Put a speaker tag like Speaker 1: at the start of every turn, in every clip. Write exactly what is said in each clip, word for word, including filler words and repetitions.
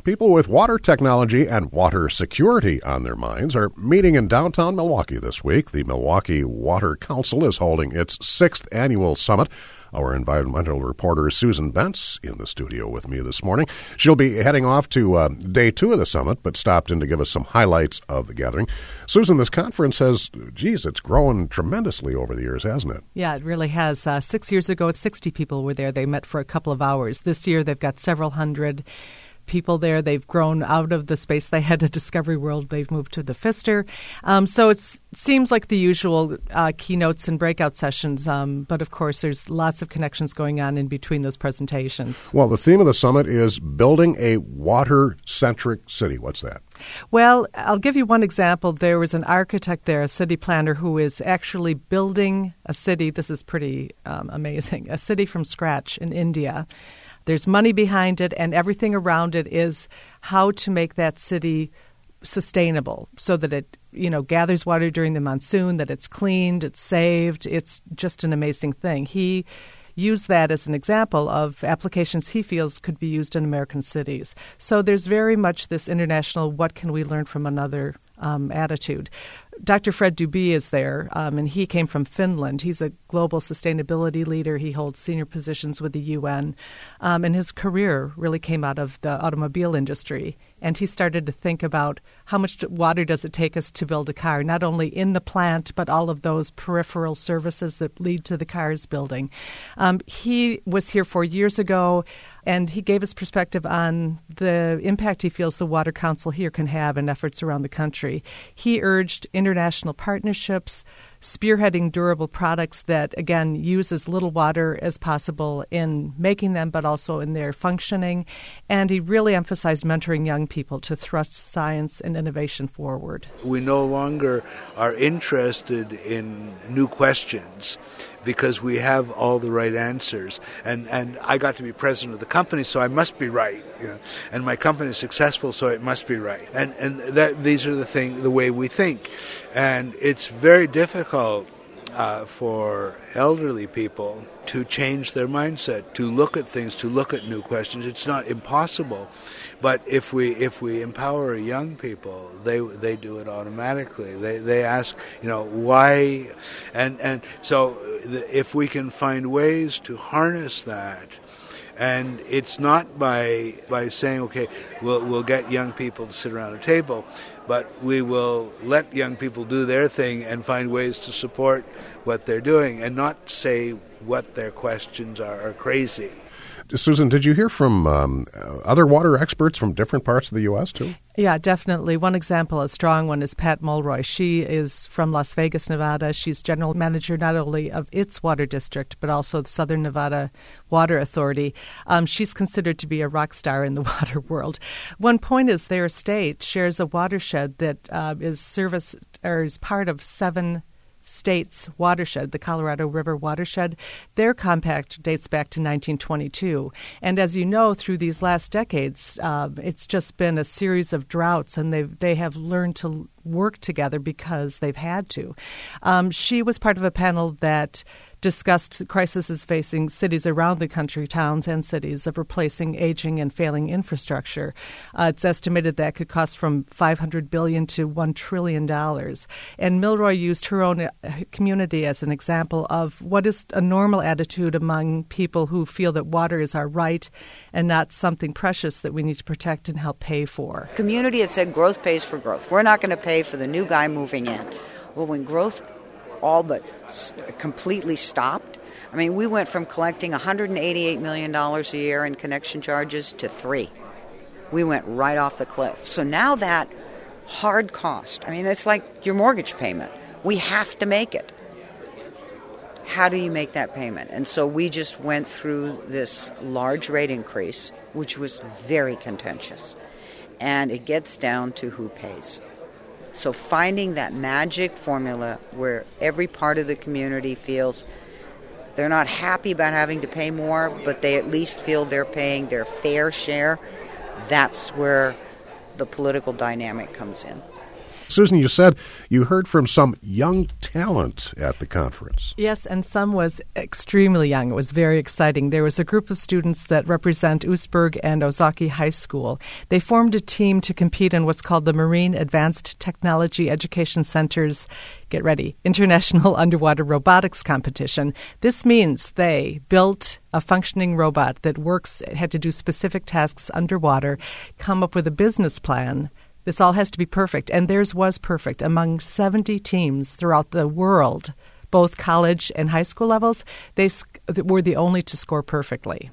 Speaker 1: people with water technology and water security on their minds are meeting in downtown Milwaukee this week. The Milwaukee Water Council is holding its sixth annual summit. Our environmental reporter Susan Bentz in the studio with me this morning. She'll be heading off to uh, day two of the summit, but stopped in to give us some highlights of the gathering. Susan, this conference has, geez, it's grown tremendously over the years, hasn't it?
Speaker 2: Yeah, it really has. Uh, six years ago, sixty people were there. They met for a couple of hours. This year, they've got several hundred people there. They've grown out of the space they had at Discovery World. They've moved to the Pfister. Um, so it seems like the usual uh, keynotes and breakout sessions, um, but of course there's lots of connections going on in between those presentations.
Speaker 1: Well, the theme of the summit is building a water-centric city. What's that?
Speaker 2: Well, I'll give you one example. There was an architect there, a city planner, who is actually building a city. This is pretty um, amazing. A city from scratch in India. There's money behind it, and everything around it is how to make that city sustainable so that it, you know, gathers water during the monsoon, that it's cleaned, it's saved. It's just an amazing thing. He used that as an example of applications he feels could be used in American cities. So there's very much this international what can we learn from another um, attitude. Doctor Fred Dubé is there, um, and he came from Finland. He's a global sustainability leader. He holds senior positions with the U N, um, and his career really came out of the automobile industry. And he started to think about how much water does it take us to build a car, not only in the plant, but all of those peripheral services that lead to the car's building. Um, he was here four years ago, and he gave his perspective on the impact he feels the Water Council here can have in efforts around the country. He urged international partnerships, spearheading durable products that, again, use as little water as possible in making them, but also in their functioning. And he really emphasized mentoring young people to thrust science and innovation forward.
Speaker 3: We no longer are interested in new questions because we have all the right answers. And and I got to be president of the company, so I must be right. You know? And my company is successful, so it must be right. And and that these are the thing, the way we think. And it's very difficult uh, for elderly people to change their mindset, to look at things, to look at new questions. It's not impossible, but if we if we empower young people, they they do it automatically. They they ask, you know, why, and and so if we can find ways to harness that. And it's not by by saying, okay, we'll we'll get young people to sit around a table, but we will let young people do their thing and find ways to support what they're doing and not say what their questions are, are crazy.
Speaker 1: Susan, did you hear from um, other water experts from different parts of the U S too?
Speaker 2: Yeah, definitely. One example, a strong one, is Pat Mulroy. She is from Las Vegas, Nevada. She's general manager not only of its water district, but also the Southern Nevada Water Authority. Um, she's considered to be a rock star in the water world. One point is their state shares a watershed that uh, is service or is part of seven state's watershed, the Colorado River watershed. Their compact dates back to nineteen twenty-two. And as you know, through these last decades, uh, it's just been a series of droughts, and they they have learned to work together because they've had to. Um, she was part of a panel that discussed the crises facing cities around the country, towns and cities, of replacing aging and failing infrastructure. Uh, it's estimated that could cost from five hundred billion dollars to one trillion dollars. And Milroy used her own community as an example of what is a normal attitude among people who feel that water is our right and not something precious that we need to protect and help pay for.
Speaker 4: Community had said growth pays for growth. We're not going to pay for the new guy moving in. Well, when growth all but completely stopped. I mean, we went from collecting one hundred eighty-eight million dollars a year in connection charges to three. We went right off the cliff. So now that hard cost, I mean, it's like your mortgage payment. We have to make it. How do you make that payment? And so we just went through this large rate increase, which was very contentious. And it gets down to who pays. So finding that magic formula where every part of the community feels they're not happy about having to pay more, but they at least feel they're paying their fair share, that's where the political dynamic comes in.
Speaker 1: Susan, you said you heard from some young talent at the conference.
Speaker 2: Yes, and some was extremely young. It was very exciting. There was a group of students that represent Oostburg and Ozaki High School. They formed a team to compete in what's called the Marine Advanced Technology Education Center's, get ready, International Underwater Robotics Competition. This means they built a functioning robot that works, had to do specific tasks underwater, come up with a business plan. This all has to be perfect, and theirs was perfect. Among seventy teams throughout the world, both college and high school levels, they were the only to score perfectly.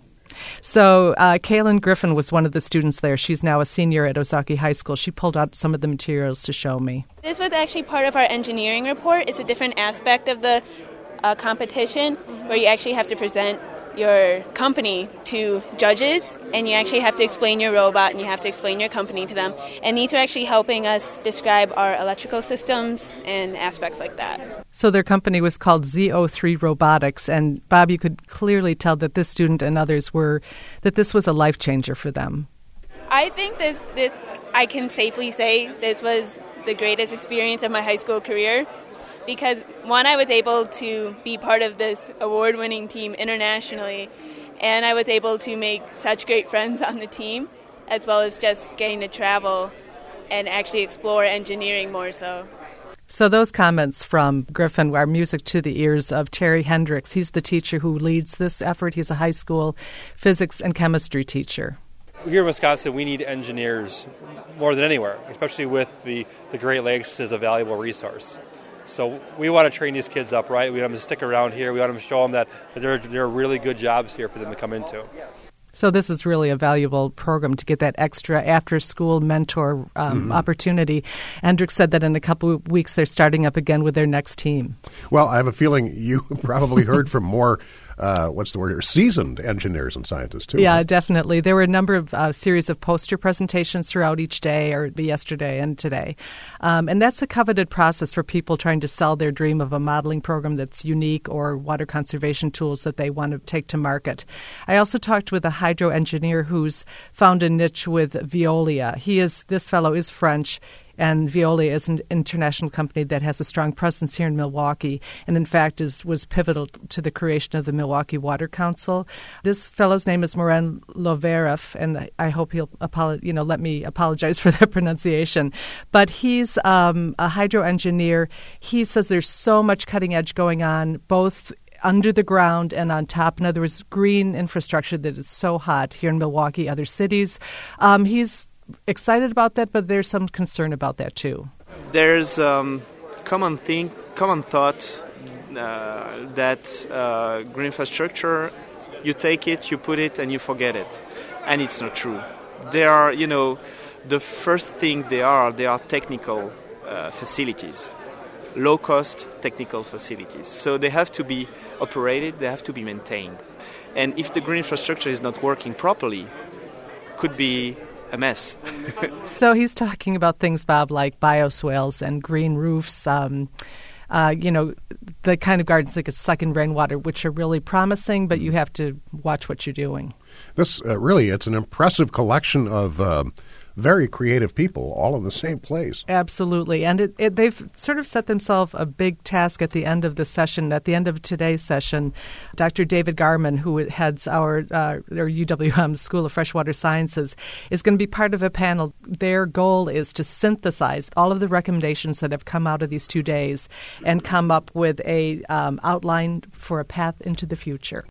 Speaker 2: So uh, Kaylin Griffin was one of the students there. She's now a senior at Ozaki High School. She pulled out some of the materials to show me.
Speaker 5: This was actually part of our engineering report. It's a different aspect of the uh, competition where you actually have to present your company to judges, and you actually have to explain your robot and you have to explain your company to them. And these are actually helping us describe our electrical systems and aspects like that.
Speaker 2: So their company was called Z O three Robotics, and Bob, you could clearly tell that this student and others were, that this was a life changer for them.
Speaker 5: I think this, this, I can safely say this was the greatest experience of my high school career. Because, one, I was able to be part of this award-winning team internationally, and I was able to make such great friends on the team, as well as just getting to travel and actually explore engineering more so.
Speaker 2: So those comments from Griffin are music to the ears of Terry Hendricks. He's the teacher who leads this effort. He's a high school physics and chemistry teacher.
Speaker 6: Here in Wisconsin, we need engineers more than anywhere, especially with the, the Great Lakes as a valuable resource. So we want to train these kids up, right? We want them to stick around here. We want them to show them that, that there, there are really good jobs here for them to come into.
Speaker 2: So this is really a valuable program to get that extra after-school mentor um, mm-hmm. opportunity. Hendricks said that in a couple of weeks they're starting up again with their next team.
Speaker 1: Well, I have a feeling you probably heard from more Uh, what's the word here? Seasoned engineers and scientists, too.
Speaker 2: Yeah,
Speaker 1: right?
Speaker 2: definitely. There were a number of uh, series of poster presentations throughout each day, or yesterday and today. Um, and that's a coveted process for people trying to sell their dream of a modeling program that's unique or water conservation tools that they want to take to market. I also talked with a hydro engineer who's found a niche with Veolia. He is, this fellow is French. And Veolia is an international company that has a strong presence here in Milwaukee, and in fact is was pivotal to the creation of the Milwaukee Water Council. This fellow's name is Morin Lovereff, and I hope he'll apolo- you know let me apologize for the pronunciation. But he's um, a hydro engineer. He says there's so much cutting edge going on, both under the ground and on top. In other words, green infrastructure that is so hot here in Milwaukee, other cities. Um, he's excited about that, but there's some concern about that too.
Speaker 7: There's um, common thing, common thought uh, that uh, green infrastructure, you take it, you put it, and you forget it, and it's not true. They are, you know, the first thing they are, they are technical uh, facilities, low-cost technical facilities. So they have to be operated, they have to be maintained, and if the green infrastructure is not working properly, could be a mess.
Speaker 2: So he's talking about things, Bob, like bioswales and green roofs, um, uh, you know, the kind of gardens that could suck in rainwater, which are really promising, but you have to watch what you're doing.
Speaker 1: This uh, really, it's an impressive collection of um, very creative people all in the same place.
Speaker 2: Absolutely. And it, it, they've sort of set themselves a big task at the end of the session. At the end of today's session, Doctor David Garman, who heads our, uh, our U W M School of Freshwater Sciences, is going to be part of a panel. Their goal is to synthesize all of the recommendations that have come out of these two days and come up with a um, outline for a path into the future.